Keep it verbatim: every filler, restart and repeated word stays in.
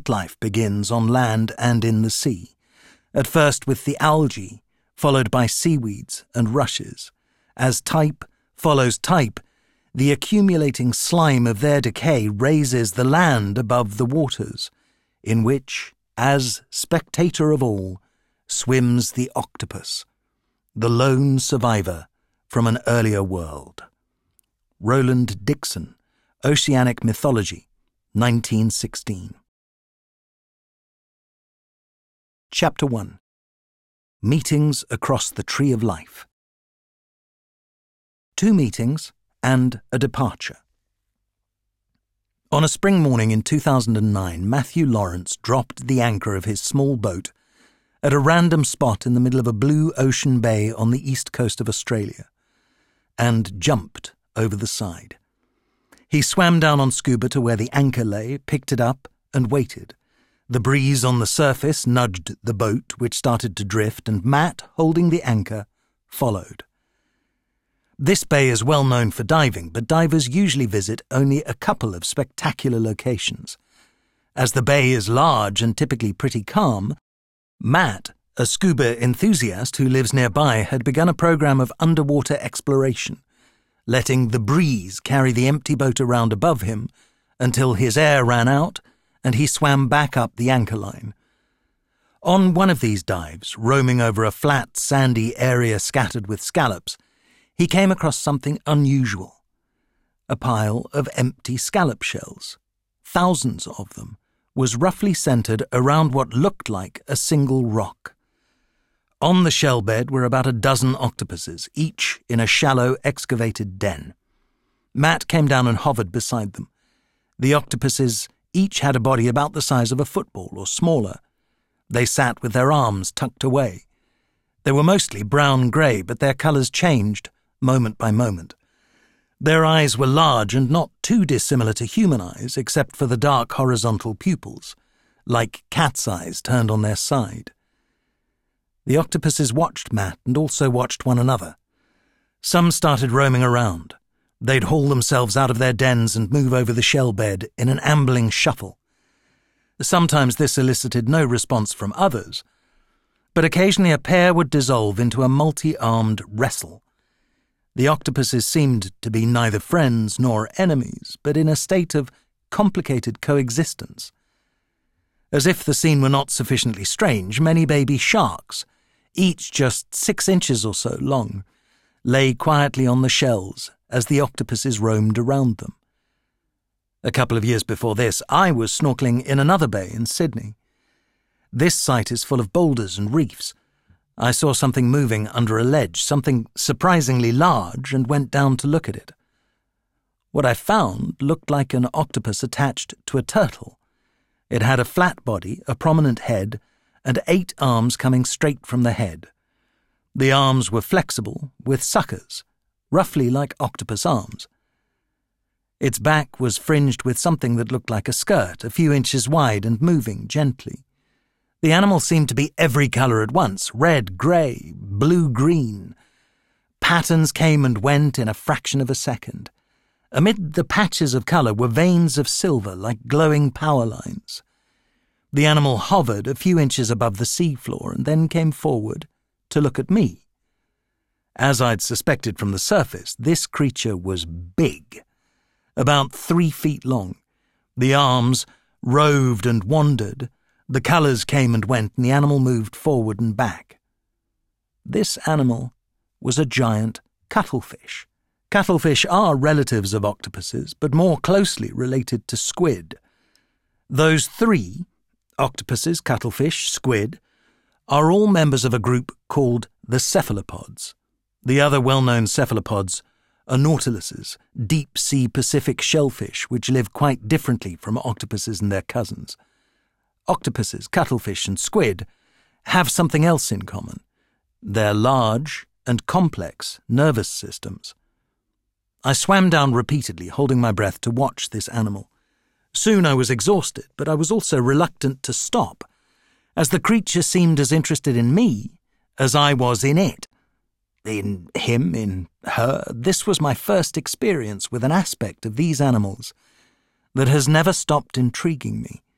life begins on land and in the sea, at first with the algae, followed by seaweeds and rushes. As type follows type, the accumulating slime of their decay raises the land above the waters, in which, as spectator of all, swims the octopus, the lone survivor from an earlier world. Roland Dixon, Oceanic Mythology, nineteen sixteen. Chapter one. Meetings across the Tree of Life. Two meetings and a departure. On a spring morning in two thousand nine, Matthew Lawrence dropped the anchor of his small boat at a random spot in the middle of a blue ocean bay on the east coast of Australia, and jumped over the side. He swam down on scuba to where the anchor lay, picked it up, and waited. The breeze on the surface nudged the boat, which started to drift, and Matt, holding the anchor, followed. This bay is well known for diving, but divers usually visit only a couple of spectacular locations. As the bay is large and typically pretty calm, Matt, a scuba enthusiast who lives nearby, had begun a program of underwater exploration, letting the breeze carry the empty boat around above him until his air ran out and he swam back up the anchor line. On one of these dives, roaming over a flat, sandy area scattered with scallops, he came across something unusual. A pile of empty scallop shells, thousands of them, was roughly centered around what looked like a single rock. On the shell bed were about a dozen octopuses, each in a shallow, excavated den. Matt came down and hovered beside them. The octopuses each had a body about the size of a football or smaller. They sat with their arms tucked away. They were mostly brown-grey, but their colours changed moment by moment. Their eyes were large and not too dissimilar to human eyes, except for the dark horizontal pupils, like cat's eyes turned on their side. The octopuses watched Matt and also watched one another. Some started roaming around. They'd haul themselves out of their dens and move over the shell bed in an ambling shuffle. Sometimes this elicited no response from others, but occasionally a pair would dissolve into a multi-armed wrestle. The octopuses seemed to be neither friends nor enemies, but in a state of complicated coexistence. As if the scene were not sufficiently strange, many baby sharks, each just six inches or so long, lay quietly on the shells as the octopuses roamed around them. A couple of years before this, I was snorkeling in another bay in Sydney. This site is full of boulders and reefs. I saw something moving under a ledge, something surprisingly large, and went down to look at it. What I found looked like an octopus attached to a turtle. It had a flat body, a prominent head, and eight arms coming straight from the head. The arms were flexible, with suckers, roughly like octopus arms. Its back was fringed with something that looked like a skirt, a few inches wide and moving gently. The animal seemed to be every colour at once, red, grey, blue-green. Patterns came and went in a fraction of a second. Amid the patches of colour were veins of silver like glowing power lines. The animal hovered a few inches above the seafloor and then came forward to look at me. As I'd suspected from the surface, this creature was big, about three feet long. The arms roved and wandered. The colours came and went, and the animal moved forward and back. This animal was a giant cuttlefish. Cuttlefish are relatives of octopuses, but more closely related to squid. Those three, octopuses, cuttlefish, squid, are all members of a group called the cephalopods. The other well-known cephalopods are nautiluses, deep-sea Pacific shellfish, which live quite differently from octopuses and their cousins. Octopuses, cuttlefish, and squid have something else in common. They're large and complex nervous systems. I swam down repeatedly, holding my breath to watch this animal. Soon I was exhausted, but I was also reluctant to stop, as the creature seemed as interested in me as I was in it. In him, in her, this was my first experience with an aspect of these animals that has never stopped intriguing me.